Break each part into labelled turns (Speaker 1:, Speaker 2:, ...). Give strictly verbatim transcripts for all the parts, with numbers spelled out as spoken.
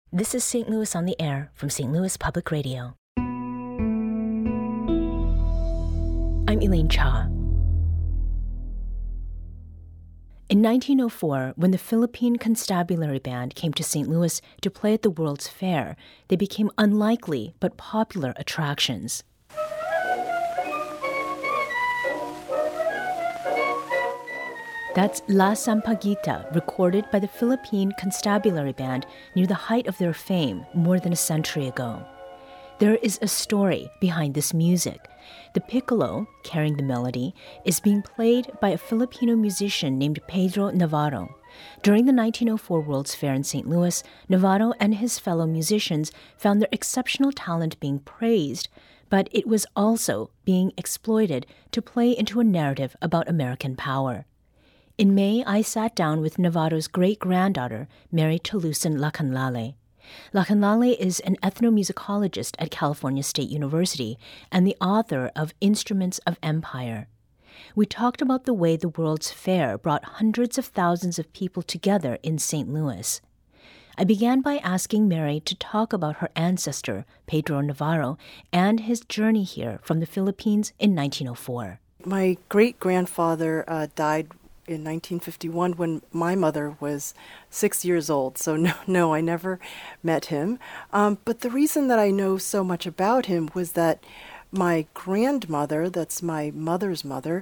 Speaker 1: This is Saint Louis on the Air from Saint Louis Public Radio. I'm Elaine Cha. In nineteen oh four, when the Philippine Constabulary Band came to Saint Louis to play at the World's Fair, they became unlikely but popular attractions. That's La Sampaguita, recorded by the Philippine Constabulary Band near the height of their fame more than a century ago. There is a story behind this music. The piccolo, carrying the melody, is being played by a Filipino musician named Pedro Navarro. During the nineteen oh four World's Fair in Saint Louis, Navarro and his fellow musicians found their exceptional talent being praised, but it was also being exploited to play into a narrative about American power. In May, I sat down with Navarro's great-granddaughter, Mary Tolusan Lacanlale. Lacanlale is an ethnomusicologist at California State University and the author of Instruments of Empire. We talked about the way the World's Fair brought hundreds of thousands of people together in Saint Louis. I began by asking Mary to talk about her ancestor, Pedro Navarro, and his journey here from the Philippines in nineteen oh four.
Speaker 2: My great-grandfather uh, died in nineteen fifty-one when my mother was six years old. So no, no, I never met him. Um, but the reason that I know so much about him was that my grandmother, that's my mother's mother,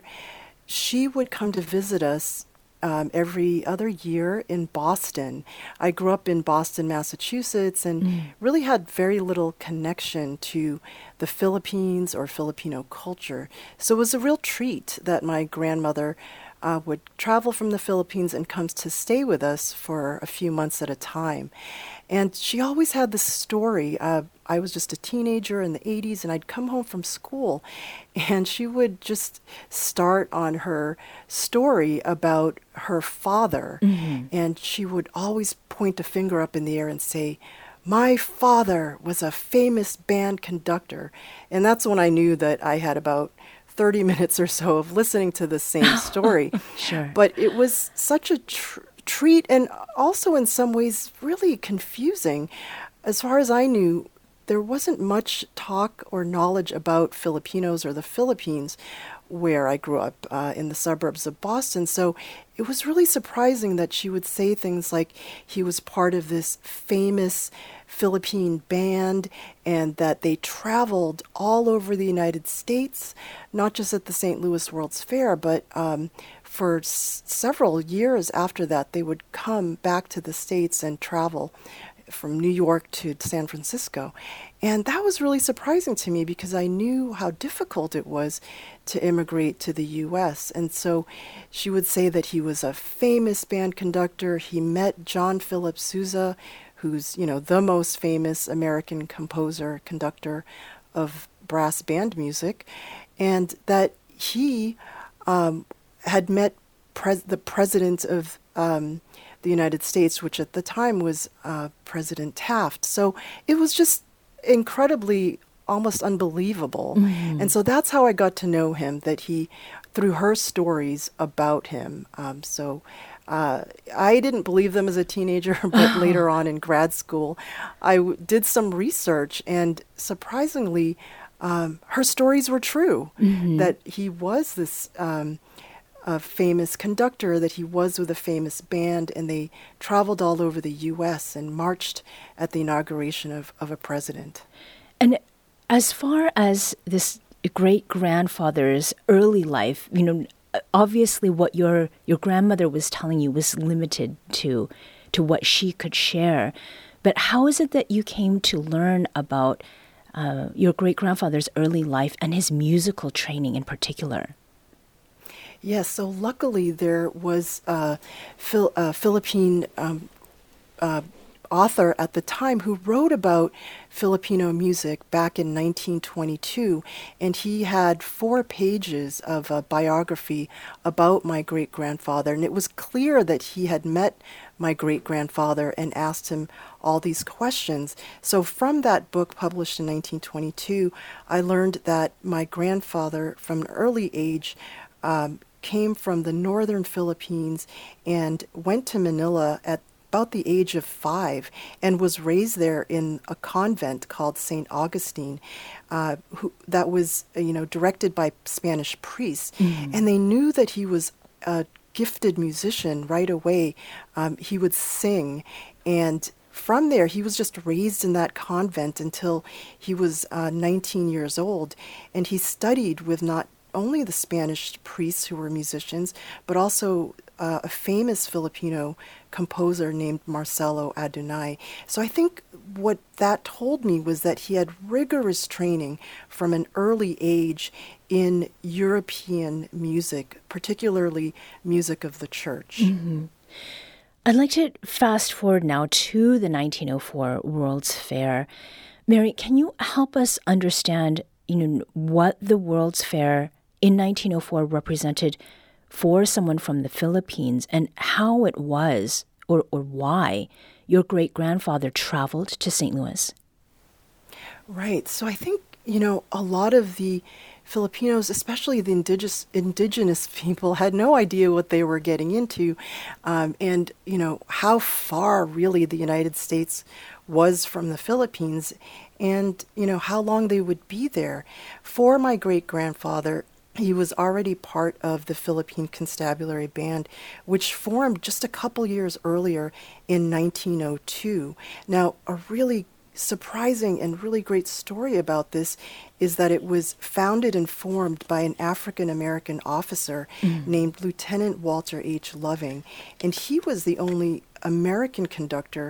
Speaker 2: she would come to visit us um, every other year in Boston. I grew up in Boston, Massachusetts, and mm. really had very little connection to the Philippines or Filipino culture. So it was a real treat that my grandmother Uh, would travel from the Philippines and comes to stay with us for a few months at a time. And she always had this story. Uh, I was just a teenager in the eighties, and I'd come home from school, and she would just start on her story about her father. Mm-hmm. And she would always point a finger up in the air and say, "My father was a famous band conductor." And that's when I knew that I had about thirty minutes or so of listening to the same story.
Speaker 1: Sure.
Speaker 2: But it was such a tr- treat and also in some ways really confusing. As far as I knew, there wasn't much talk or knowledge about Filipinos or the Philippines where I grew up uh, in the suburbs of Boston. So it was really surprising that she would say things like he was part of this famous Philippine band and that they traveled all over the United States, not just at the Saint Louis World's Fair, but um, for s- several years after that, they would come back to the States and travel from New York to San Francisco. And that was really surprising to me because I knew how difficult it was to immigrate to the U S. And so she would say that he was a famous band conductor. He met John Philip Sousa, who's, you know, the most famous American composer, conductor of brass band music, and that he um, had met pres- the president of um, the United States, which at the time was uh, President Taft. So it was just incredibly, almost unbelievable. Mm-hmm. And so that's how I got to know him, that he, through her stories about him. Um, so Uh, I didn't believe them as a teenager, but later on in grad school, I w- did some research, and surprisingly, um, her stories were true, mm-hmm. that he was this um, a famous conductor, that he was with a famous band, and they traveled all over the U S and marched at the inauguration of, of a president.
Speaker 1: And as far as this great-grandfather's early life, you know, obviously what your your grandmother was telling you was limited to to what she could share. But how is it that you came to learn about uh, your great-grandfather's early life and his musical training in particular?
Speaker 2: Yes, so luckily there was a Phil, uh, Philippine um, uh, author at the time who wrote about Filipino music back in nineteen twenty-two, and he had four pages of a biography about my great-grandfather, and it was clear that he had met my great-grandfather and asked him all these questions. So from that book published in nineteen twenty-two, I learned that my grandfather from an early age um, came from the northern Philippines and went to Manila at about the age of five and was raised there in a convent called Saint Augustine, uh, who, that was, uh, you know, directed by Spanish priests. Mm-hmm. And they knew that he was a gifted musician right away. Um, he would sing, and from there, he was just raised in that convent until he was uh, nineteen years old. And he studied with not only the Spanish priests who were musicians, but also uh, a famous Filipino composer named Marcelo Adunay. So I think what that told me was that he had rigorous training from an early age in European music, particularly music of the church.
Speaker 1: Mm-hmm. I'd like to fast forward now to the nineteen oh four World's Fair. Mary, can you help us understand, you know, what the World's Fair in nineteen oh four represented for someone from the Philippines, and how it was, or, or why, your great-grandfather traveled to Saint Louis?
Speaker 2: Right. So I think, you know, a lot of the Filipinos, especially the indigenous indigenous people, had no idea what they were getting into, um, and you know how far really the United States was from the Philippines, and you know how long they would be there. For my great grandfather, he was already part of the Philippine Constabulary Band, which formed just a couple years earlier in nineteen oh two. Now, a really surprising and really great story about this is that it was founded and formed by an African-American officer mm. named Lieutenant Walter H. Loving. And he was the only American conductor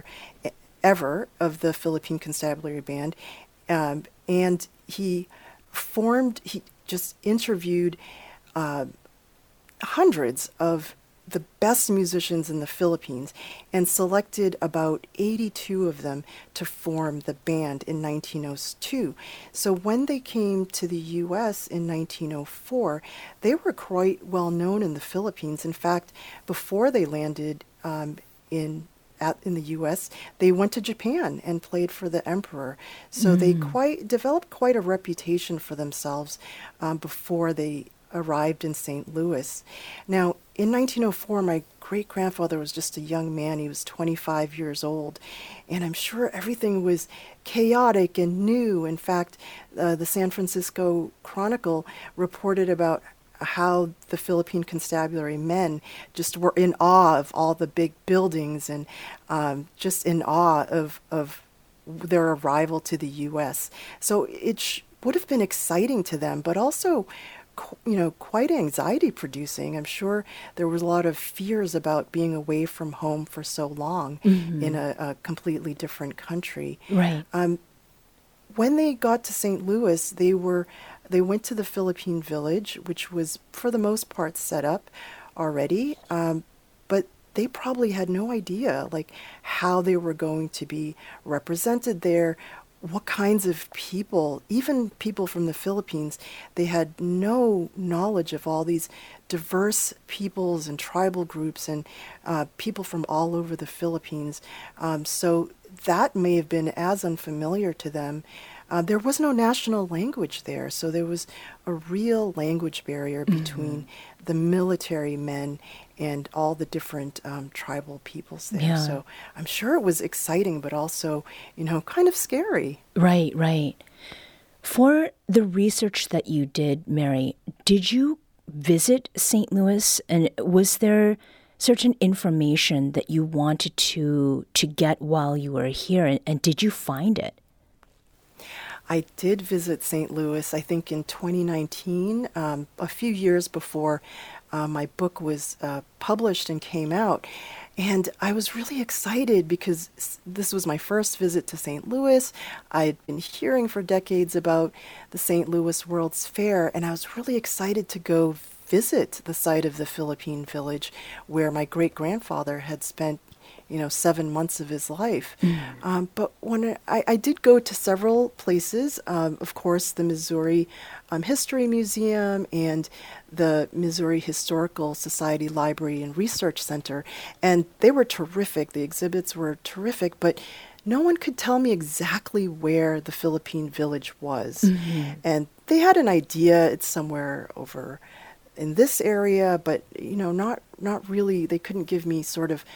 Speaker 2: ever of the Philippine Constabulary Band. Um, and he formed, he just interviewed uh, hundreds of the best musicians in the Philippines and selected about eighty-two of them to form the band in nineteen oh two. So when they came to the U S in nineteen oh four, they were quite well known in the Philippines. In fact, before they landed um, in At, in the U S, they went to Japan and played for the emperor. So mm. they quite developed quite a reputation for themselves um, before they arrived in Saint Louis. Now, in nineteen oh four, my great-grandfather was just a young man. He was twenty-five years old, and I'm sure everything was chaotic and new. In fact, uh, the San Francisco Chronicle reported about how the Philippine Constabulary men just were in awe of all the big buildings and um, just in awe of, of their arrival to the U S. So it sh- would have been exciting to them, but also, qu- you know, quite anxiety-producing. I'm sure there was a lot of fears about being away from home for so long mm-hmm. in a, a completely different country.
Speaker 1: Right.
Speaker 2: Um, when they got to Saint Louis, they were They went to the Philippine Village, which was, for the most part, set up already. Um, but they probably had no idea, like, how they were going to be represented there, what kinds of people, even people from the Philippines, they had no knowledge of all these diverse peoples and tribal groups and uh, people from all over the Philippines. Um, so that may have been as unfamiliar to them. Uh, there was no national language there, so there was a real language barrier between mm-hmm. the military men and all the different um, tribal peoples there.
Speaker 1: Yeah.
Speaker 2: So I'm sure it was exciting, but also, you know, kind of scary.
Speaker 1: Right, right. For the research that you did, Mary, did you visit Saint Louis, and was there certain information that you wanted to to get while you were here, and, and did you find it?
Speaker 2: I did visit Saint Louis, I think in twenty nineteen, um, a few years before uh, my book was uh, published and came out. And I was really excited because this was my first visit to Saint Louis. I had been hearing for decades about the Saint Louis World's Fair, and I was really excited to go visit the site of the Philippine Village where my great-grandfather had spent you know, seven months of his life. Mm. Um, but when I, I did go to several places, um, of course, the Missouri um, History Museum and the Missouri Historical Society Library and Research Center, and they were terrific. The exhibits were terrific, but no one could tell me exactly where the Philippine Village was. Mm-hmm. And they had an idea, it's somewhere over in this area, but, you know, not not really, they couldn't give me sort of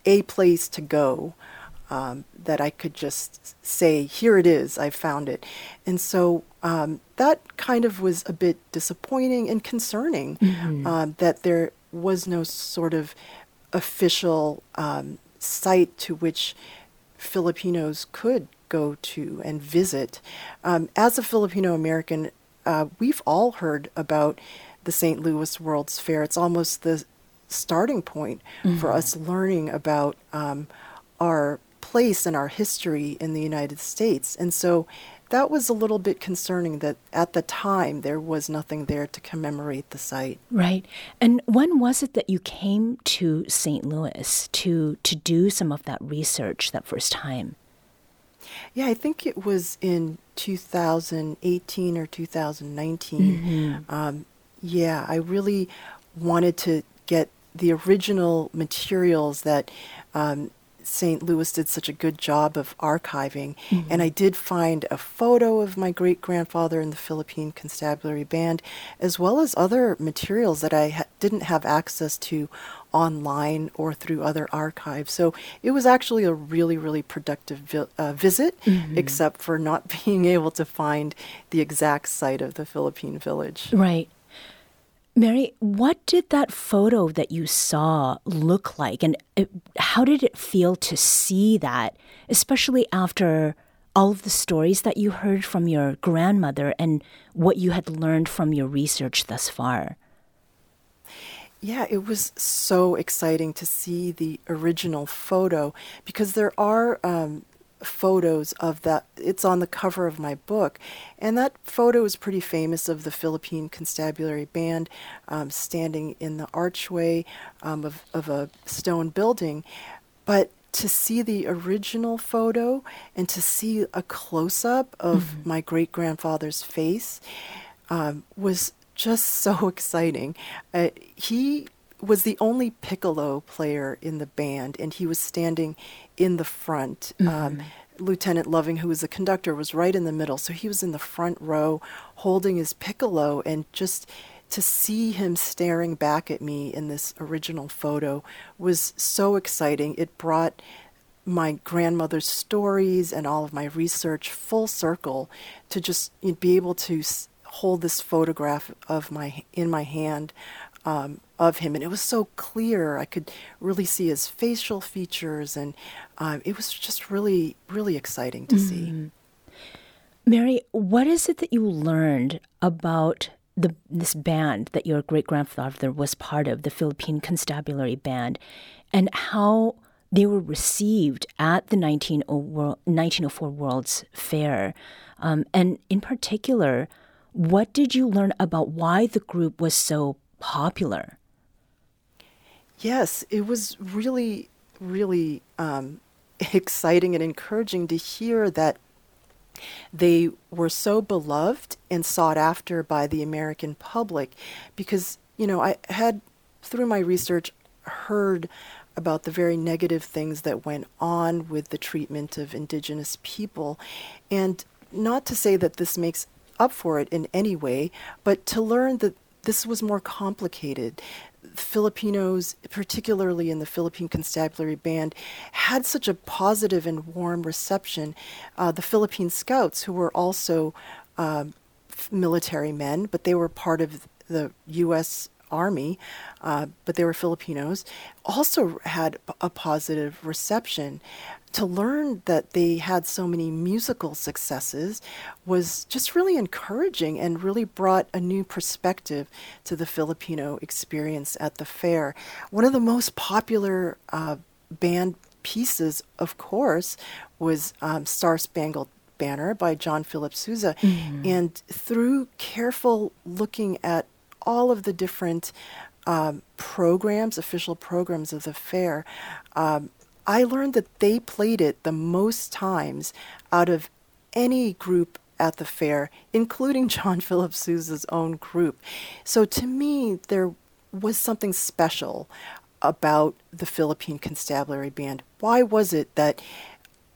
Speaker 2: a place to go, um, that I could just say, here it is, I found it. And so um, that kind of was a bit disappointing and concerning,
Speaker 1: Mm-hmm.
Speaker 2: um, that there was no sort of official um, site to which Filipinos could go to and visit. Um, as a Filipino American, uh, we've all heard about the Saint Louis World's Fair. It's almost the starting point
Speaker 1: Mm-hmm.
Speaker 2: for us learning about um, our place and our history in the United States. And so that was a little bit concerning that at the time there was nothing there to commemorate the site.
Speaker 1: Right. And when was it that you came to Saint Louis to to do some of that research that first time?
Speaker 2: Yeah, I think it was in two thousand eighteen or two thousand nineteen.
Speaker 1: Mm-hmm.
Speaker 2: Um, yeah, I really wanted to get the original materials that um, Saint Louis did such a good job of archiving.
Speaker 1: Mm-hmm.
Speaker 2: And I did find a photo of my great-grandfather in the Philippine Constabulary Band, as well as other materials that I ha- didn't have access to online or through other archives. So it was actually a really, really productive vi- uh, visit,
Speaker 1: Mm-hmm.
Speaker 2: except for not being able to find the exact site of the Philippine Village.
Speaker 1: Right. Mary, what did that photo that you saw look like? And it, how did it feel to see that, especially after all of the stories that you heard from your grandmother and what you had learned from your research thus far?
Speaker 2: Yeah, it was so exciting to see the original photo, because there are um, photos of that. It's on the cover of my book. And that photo is pretty famous, of the Philippine Constabulary Band um, standing in the archway um, of, of a stone building. But to see the original photo and to see a close-up of mm-hmm. my great-grandfather's face um, was just so exciting. Uh, he was the only piccolo player in the band, and he was standing in the front. Mm-hmm. Um, Lieutenant Loving, who was the conductor, was right in the middle. So he was in the front row holding his piccolo, and just to see him staring back at me in this original photo was so exciting. It brought my grandmother's stories and all of my research full circle to just you know, be able to s- hold this photograph of my in my hand um, of him, and it was so clear. I could really see his facial features, and um, it was just really, really exciting to
Speaker 1: mm-hmm.
Speaker 2: see.
Speaker 1: Mary, what is it that you learned about the this band that your great-grandfather was part of, the Philippine Constabulary Band, and how they were received at the nineteen oh four World's Fair? Um, and in particular, what did you learn about why the group was so popular?
Speaker 2: Yes, it was really, really um, exciting and encouraging to hear that they were so beloved and sought after by the American public, because, you know, I had, through my research, heard about the very negative things that went on with the treatment of indigenous people. And not to say that this makes up for it in any way, but to learn that this was more complicated. Filipinos, particularly in the Philippine Constabulary Band, had such a positive and warm reception. Uh, the Philippine Scouts, who were also um, military men, but they were part of the U S Army, uh, but they were Filipinos, also had a positive reception. To learn that they had so many musical successes was just really encouraging and really brought a new perspective to the Filipino experience at the fair. One of the most popular uh, band pieces, of course, was um, Star Spangled Banner by John Philip Sousa. Mm-hmm. And through careful looking at all of the different um, programs, official programs of the fair, um, I learned that they played it the most times out of any group at the fair, including John Philip Sousa's own group. So to me, there was something special about the Philippine Constabulary Band. Why was it that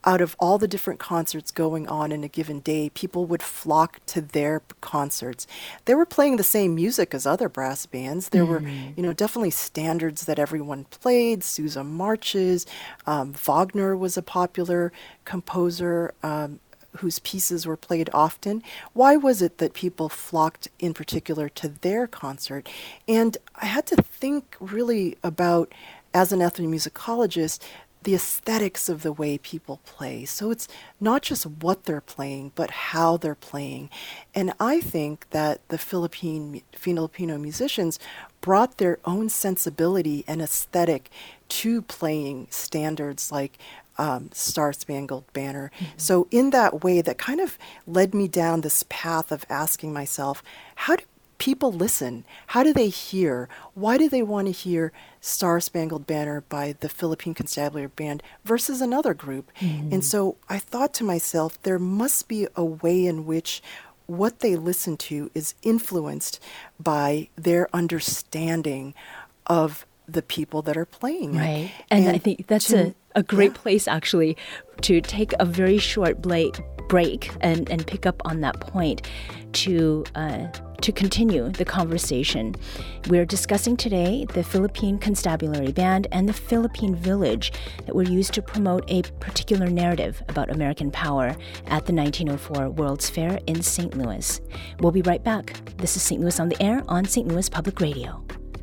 Speaker 2: out of all the different concerts going on in a given day, people would flock to their concerts. They were playing the same music as other brass bands. There mm. were, you know, definitely standards that everyone played, Sousa marches. Um, Wagner was a popular composer um, whose pieces were played often. Why was it that people flocked in particular to their concert? And I had to think really about, as an ethnomusicologist, the aesthetics of the way people play. So it's not just what they're playing, but how they're playing. And I think that the Philippine Filipino musicians brought their own sensibility and aesthetic to playing standards like um, Star Spangled Banner. Mm-hmm. So in that way, that kind of led me down this path of asking myself, how do people listen? How do they hear? Why do they want to hear Star Spangled Banner by the Philippine Constabulary Band versus another group? Mm-hmm. And so I thought to myself, there must be a way in which what they listen to is influenced by their understanding of the people that are playing
Speaker 1: right.
Speaker 2: it.
Speaker 1: And, and I think that's to, a, a great
Speaker 2: yeah.
Speaker 1: place, actually, to take a very short break, break and, and pick up on that point to... Uh, To continue the conversation. We're discussing today the Philippine Constabulary Band and the Philippine Village that were used to promote a particular narrative about American power at the nineteen oh four World's Fair in Saint Louis. We'll be right back. This is Saint Louis on the Air on Saint Louis Public Radio.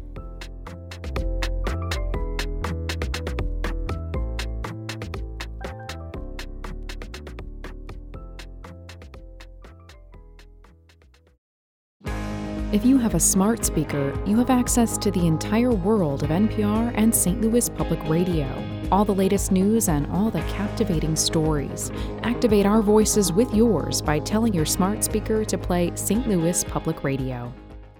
Speaker 3: If you have a smart speaker, you have access to the entire world of N P R and Saint Louis Public Radio. All the latest news and all the captivating stories. Activate our voices with yours by telling your smart speaker to play Saint Louis Public Radio.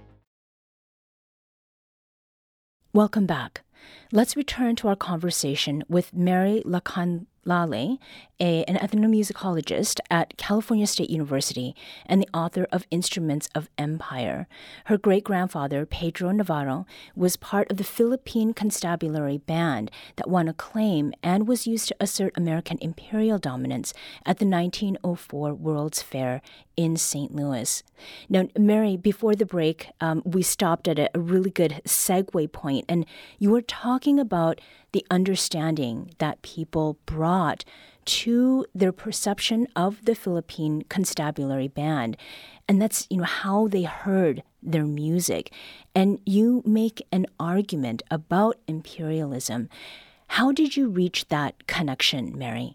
Speaker 1: Welcome back. Let's return to our conversation with Mary Lacanlale, a, an ethnomusicologist at California State University and the author of Instruments of Empire. Her great-grandfather, Pedro Navarro, was part of the Philippine Constabulary Band that won acclaim and was used to assert American imperial dominance at the nineteen oh four World's Fair in Saint Louis. Now, Mary, before the break, um, we stopped at a, a really good segue point, and you were talking about the understanding that people brought to their perception of the Philippine Constabulary Band. And that's, you know, how they heard their music. And you make an argument about imperialism. How did you reach that connection, Mary?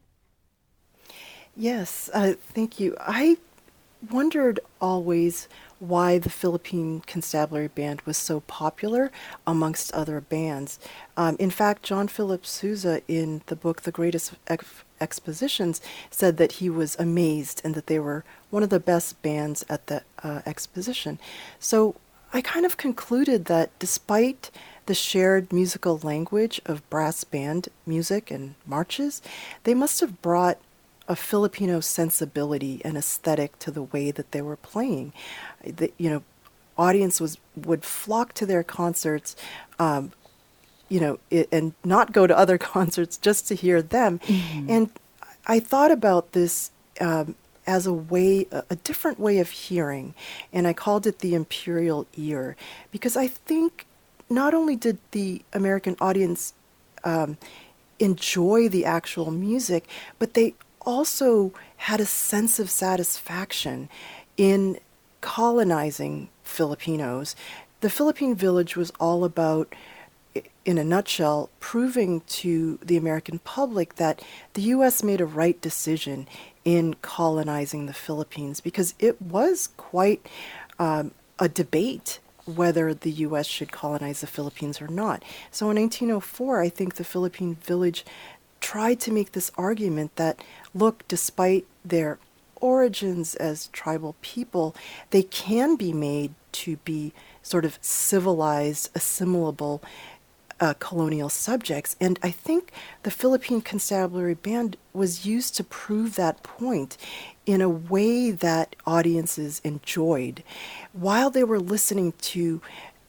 Speaker 2: Yes, uh, thank you. I wondered always why the Philippine Constabulary Band was so popular amongst other bands. Um, in fact, John Philip Sousa, in the book The Greatest Ex- Expositions, said that he was amazed and that they were one of the best bands at the uh, exposition. So I kind of concluded that despite the shared musical language of brass band music and marches, they must have brought a Filipino sensibility and aesthetic to the way that they were playing. The, you know, audience was would flock to their concerts, um, you know, it, and not go to other concerts just to hear them. Mm-hmm. And I thought about this um, as a way, a, a different way of hearing, and I called it the imperial ear, because I think not only did the American audience um, enjoy the actual music, but they also had a sense of satisfaction in colonizing Filipinos. The Philippine Village was all about, in a nutshell, proving to the American public that the U S made a right decision in colonizing the Philippines, because it was quite um, a debate whether the U S should colonize the Philippines or not. So in nineteen oh four, I think the Philippine Village tried to make this argument that, look, despite their origins as tribal people, they can be made to be sort of civilized, assimilable uh, colonial subjects. And I think the Philippine Constabulary Band was used to prove that point in a way that audiences enjoyed. While they were listening to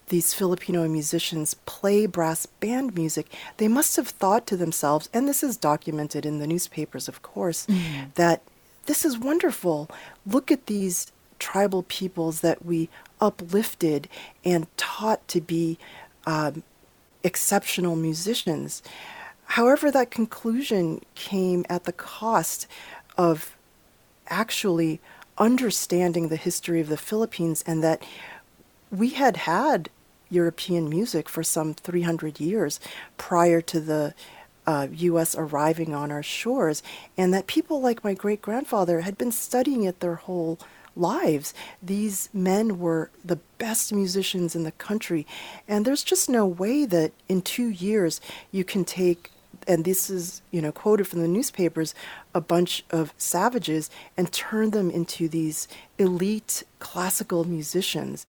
Speaker 2: these Filipino musicians play brass band music, they must have thought to themselves, and this is documented in the newspapers, of course, mm. that this is wonderful. Look at these tribal peoples that we uplifted and taught to be um, exceptional musicians. However, that conclusion came at the cost of actually understanding the history of the Philippines, and that we had had European music for some three hundred years prior to the uh, U S arriving on our shores, and that people like my great-grandfather had been studying it their whole lives. These men were the best musicians in the country, and there's just no way that in two years you can take, and this is, you know, quoted from the newspapers, a bunch of savages and turn them into these elite classical musicians.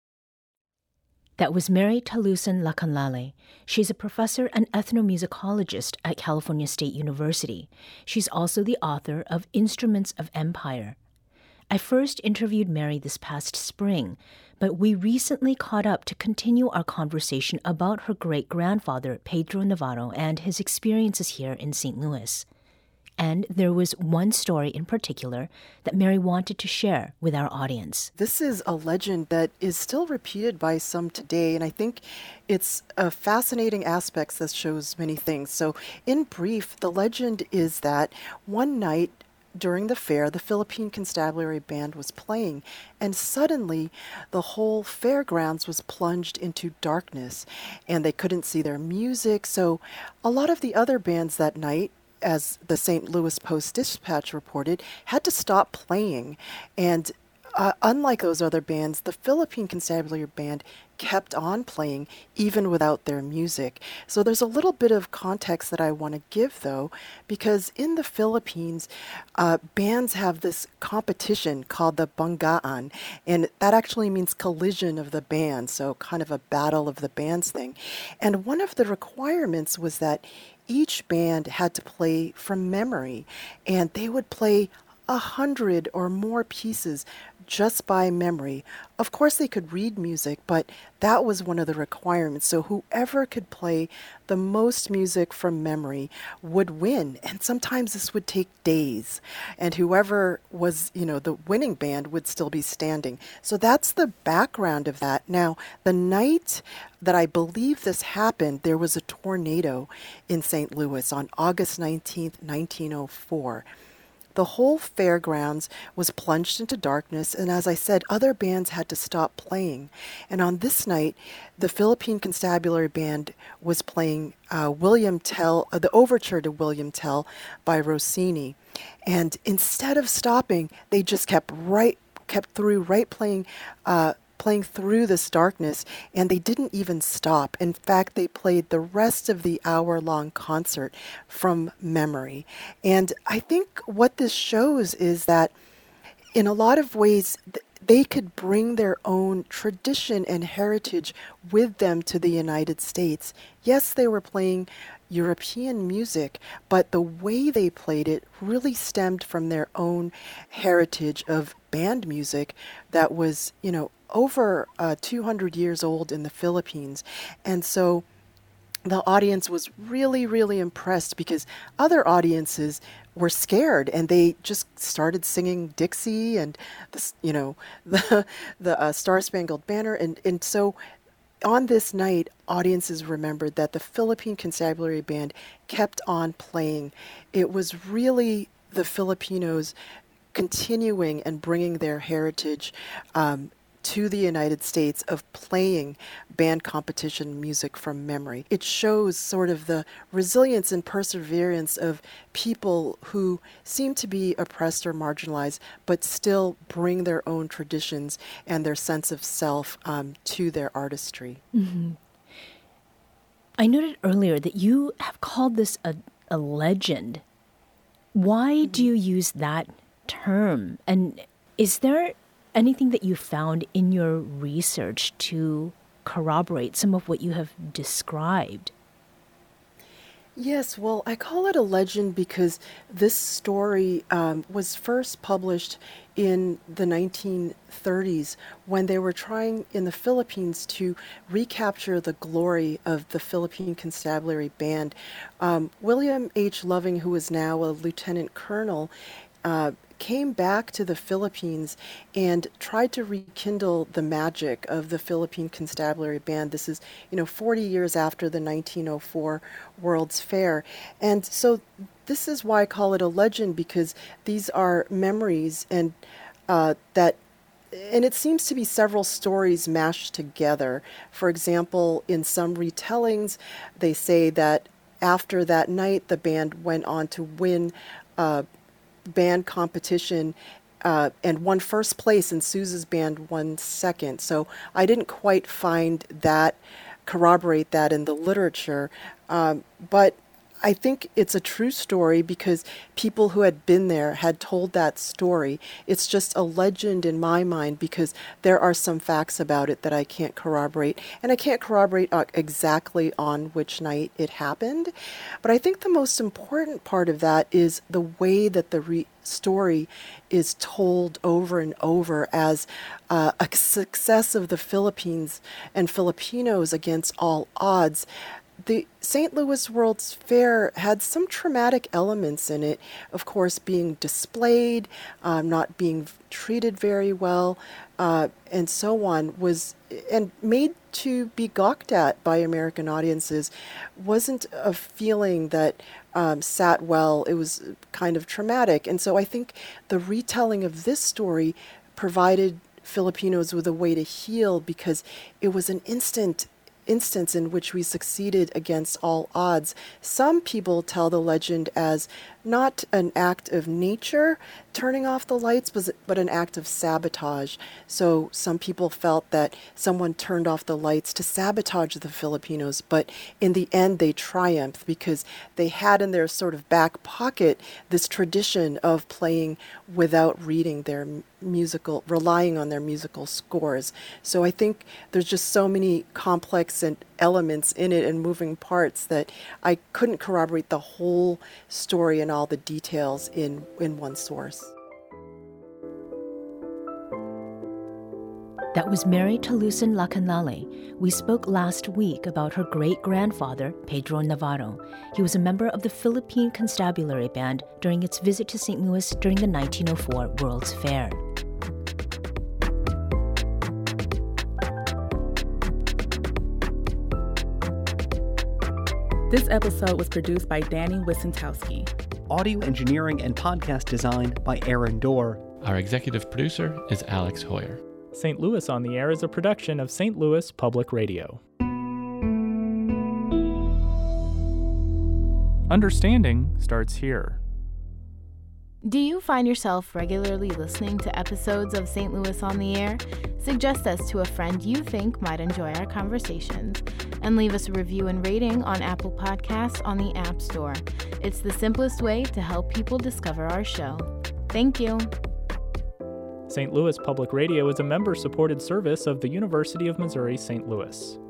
Speaker 1: That was Mary Talusan Lacanlale. She's a professor and ethnomusicologist at California State University. She's also the author of Instruments of Empire. I first interviewed Mary this past spring, but we recently caught up to continue our conversation about her great-grandfather, Pedro Navarro, and his experiences here in Saint Louis. And there was one story in particular that Mary wanted to share with our audience.
Speaker 2: This is a legend that is still repeated by some today, and I think it's a fascinating aspect that shows many things. So in brief, the legend is that one night during the fair, the Philippine Constabulary Band was playing, and suddenly the whole fairgrounds was plunged into darkness, and they couldn't see their music. So a lot of the other bands that night, as the Saint Louis Post-Dispatch reported, had to stop playing. And uh, unlike those other bands, the Philippine Constabulary Band kept on playing even without their music. So there's a little bit of context that I want to give, though, because in the Philippines, uh, bands have this competition called the Banggaan, and that actually means collision of the bands, so kind of a battle of the bands thing. And one of the requirements was that each band had to play from memory, and they would play a hundred or more pieces just by memory. Of course, they could read music, but that was one of the requirements. So whoever could play the most music from memory would win. And sometimes this would take days. And whoever was, you know, the winning band would still be standing. So that's the background of that. Now, the night that I believe this happened, there was a tornado in Saint Louis on August nineteenth, nineteen oh four. The whole fairgrounds was plunged into darkness, and as I said, other bands had to stop playing. And on this night, the Philippine Constabulary Band was playing uh, William Tell, uh, the overture to William Tell by Rossini. And instead of stopping, they just kept right, kept through, right playing, uh, playing through this darkness, and they didn't even stop. In fact, they played the rest of the hour-long concert from memory. And I think what this shows is that in a lot of ways, th- they could bring their own tradition and heritage with them to the United States. Yes, they were playing European music, but the way they played it really stemmed from their own heritage of band music that was, you know, over uh, two hundred years old in the Philippines. And so the audience was really, really impressed because other audiences were scared and they just started singing Dixie and, the, you know, the, the uh, Star-Spangled Banner. And, and so on this night, audiences remembered that the Philippine Constabulary Band kept on playing. It was really the Filipinos continuing and bringing their heritage um, to the United States of playing band competition music from memory. It shows sort of the resilience and perseverance of people who seem to be oppressed or marginalized, but still bring their own traditions and their sense of self um, to their artistry.
Speaker 1: Mm-hmm. I noted earlier that you have called this a, a legend. Why mm-hmm. do you use that term? And is there anything that you found in your research to corroborate some of what you have described?
Speaker 2: Yes, well, I call it a legend because this story um, was first published in the nineteen thirties when they were trying in the Philippines to recapture the glory of the Philippine Constabulary Band. Um, William H. Loving, who is now a lieutenant colonel, uh, came back to the Philippines and tried to rekindle the magic of the Philippine Constabulary Band. This is, you know, forty years after the nineteen oh four World's Fair. And so this is why I call it a legend, because these are memories and uh, that and it seems to be several stories mashed together. For example, in some retellings, they say that after that night, the band went on to win uh, band competition uh, and won first place, and Sousa's band won second. So I didn't quite find that, corroborate that in the literature, um, but I think it's a true story because people who had been there had told that story. It's just a legend in my mind because there are some facts about it that I can't corroborate, and I can't corroborate uh, exactly on which night it happened. But I think the most important part of that is the way that the re- story is told over and over as uh, a success of the Philippines and Filipinos against all odds. The Saint Louis World's Fair had some traumatic elements in it, of course, being displayed, um, not being treated very well, uh, and so on, was and made to be gawked at by American audiences. Wasn't a feeling that um, sat well. It was kind of traumatic. And so I think the retelling of this story provided Filipinos with a way to heal because it was an instant instance in which we succeeded against all odds. Some people tell the legend as not an act of nature turning off the lights, but an act of sabotage. So some people felt that someone turned off the lights to sabotage the Filipinos, but in the end they triumphed because they had in their sort of back pocket this tradition of playing without reading their musical, relying on their musical scores. So I think there's just so many complex and elements in it and moving parts that I couldn't corroborate the whole story and all the details in, in one source.
Speaker 1: That was Mary Talusan Lacanale. We spoke last week about her great-grandfather, Pedro Navarro. He was a member of the Philippine Constabulary Band during its visit to Saint Louis during the nineteen oh four World's Fair.
Speaker 4: This episode was produced by Danny Wissentowski.
Speaker 5: Audio engineering and podcast design by Aaron Dorr.
Speaker 6: Our executive producer is Alex Hoyer.
Speaker 7: Saint Louis on the Air is a production of Saint Louis Public Radio. Understanding starts here.
Speaker 8: Do you find yourself regularly listening to episodes of Saint Louis on the Air? Suggest us to a friend you think might enjoy our conversations, and leave us a review and rating on Apple Podcasts on the App Store. It's the simplest way to help people discover our show. Thank you.
Speaker 7: Saint Louis Public Radio is a member-supported service of the University of Missouri Saint Louis.